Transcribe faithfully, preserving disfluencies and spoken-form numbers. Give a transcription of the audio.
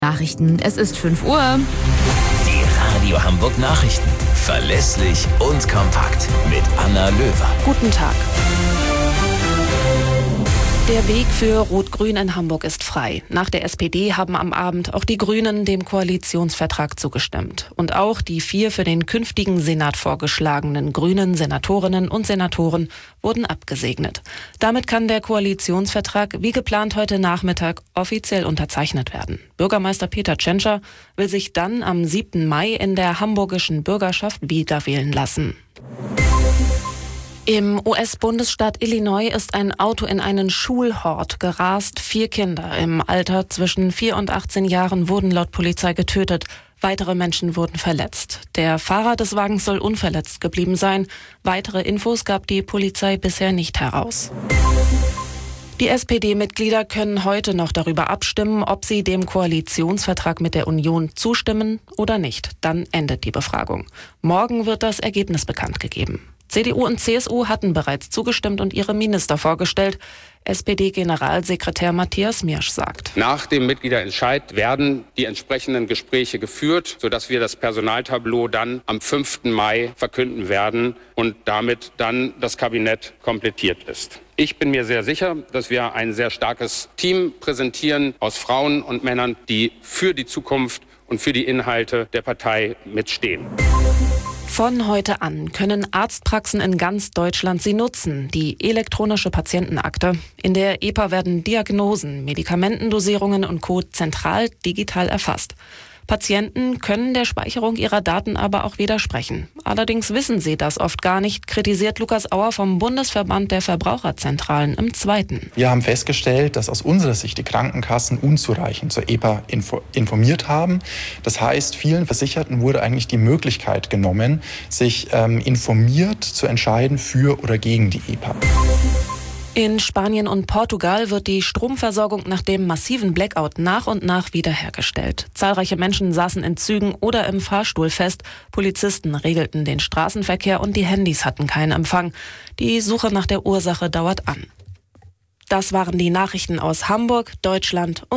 Nachrichten. Es ist fünf Uhr. Die Radio Hamburg Nachrichten. Verlässlich und kompakt mit Anna Löwer. Guten Tag. Der Weg für Rot-Grün in Hamburg ist frei. Nach der S P D haben am Abend auch die Grünen dem Koalitionsvertrag zugestimmt. Und auch die vier für den künftigen Senat vorgeschlagenen grünen Senatorinnen und Senatoren wurden abgesegnet. Damit kann der Koalitionsvertrag wie geplant heute Nachmittag offiziell unterzeichnet werden. Bürgermeister Peter Tschentscher will sich dann am siebten Mai in der hamburgischen Bürgerschaft wiederwählen lassen. Im U S-Bundesstaat Illinois ist ein Auto in einen Schulhort gerast. Vier Kinder im Alter zwischen vier und achtzehn Jahren wurden laut Polizei getötet. Weitere Menschen wurden verletzt. Der Fahrer des Wagens soll unverletzt geblieben sein. Weitere Infos gab die Polizei bisher nicht heraus. Die S P D-Mitglieder können heute noch darüber abstimmen, ob sie dem Koalitionsvertrag mit der Union zustimmen oder nicht. Dann endet die Befragung. Morgen wird das Ergebnis bekannt gegeben. C D U und C S U hatten bereits zugestimmt und ihre Minister vorgestellt. S P D-Generalsekretär Matthias Miersch sagt: Nach dem Mitgliederentscheid werden die entsprechenden Gespräche geführt, sodass wir das Personaltableau dann am fünften Mai verkünden werden und damit dann das Kabinett komplettiert ist. Ich bin mir sehr sicher, dass wir ein sehr starkes Team präsentieren aus Frauen und Männern, die für die Zukunft und für die Inhalte der Partei mitstehen. Von heute an können Arztpraxen in ganz Deutschland sie nutzen, die elektronische Patientenakte. In der E P A werden Diagnosen, Medikamentendosierungen und Co. zentral digital erfasst. Patienten können der Speicherung ihrer Daten aber auch widersprechen. Allerdings wissen sie das oft gar nicht, kritisiert Lukas Auer vom Bundesverband der Verbraucherzentralen im Zweiten. Wir haben festgestellt, dass aus unserer Sicht die Krankenkassen unzureichend zur E P A info- informiert haben. Das heißt, vielen Versicherten wurde eigentlich die Möglichkeit genommen, sich ähm, informiert zu entscheiden für oder gegen die E P A. In Spanien und Portugal wird die Stromversorgung nach dem massiven Blackout nach und nach wiederhergestellt. Zahlreiche Menschen saßen in Zügen oder im Fahrstuhl fest. Polizisten regelten den Straßenverkehr und die Handys hatten keinen Empfang. Die Suche nach der Ursache dauert an. Das waren die Nachrichten aus Hamburg, Deutschland und